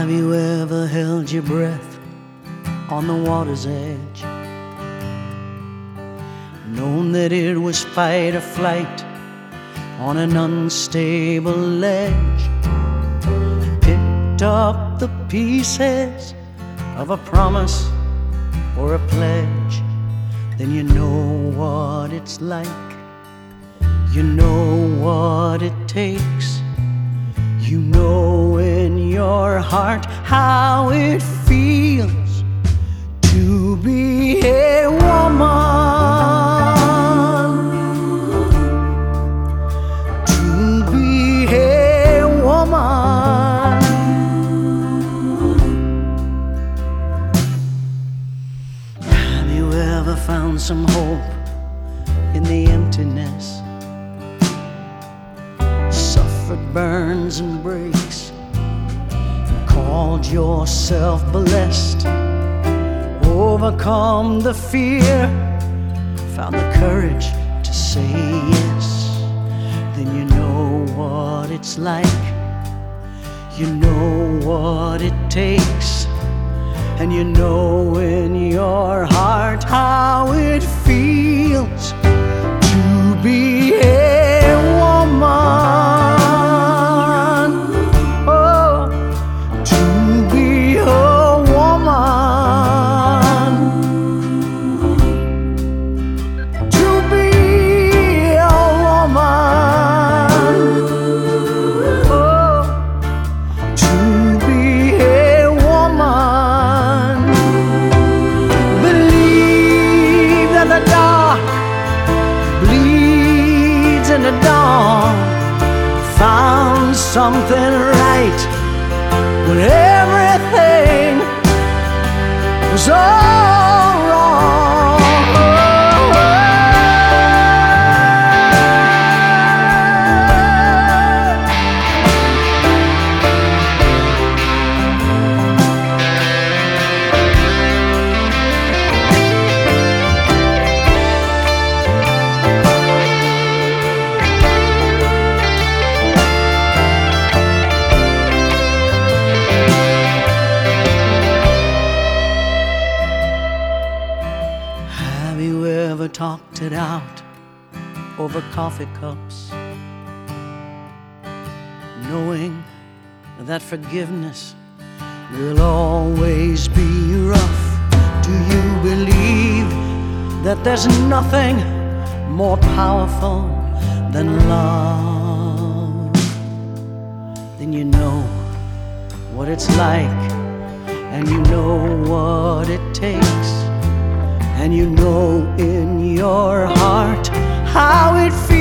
Have you ever held your breath on the water's edge, known that it was fight or flight on an unstable ledge? Picked up the pieces of a promise or a pledge, then you know what it's like. You know what it takes. You know in your heart how it feels to be a woman, to be a woman. Have you ever found some hope in the emptiness? Suffered burns and breaks, and called yourself blessed. Overcome the fear, found the courage to say yes. Then you know what it's like. You know what it takes. And you know in your heart how it feels to be a woman. Oh, to be a woman. To be a woman. Oh, to be a woman. Believe that the dark bleeds in the dawn. Found something right when everything was all wrong. Have you ever talked it out over coffee cups, knowing that forgiveness will always be rough? Do you believe that there's nothing more powerful than love? Then you know what it's like, and you know what it takes. And you know in your heart how it feels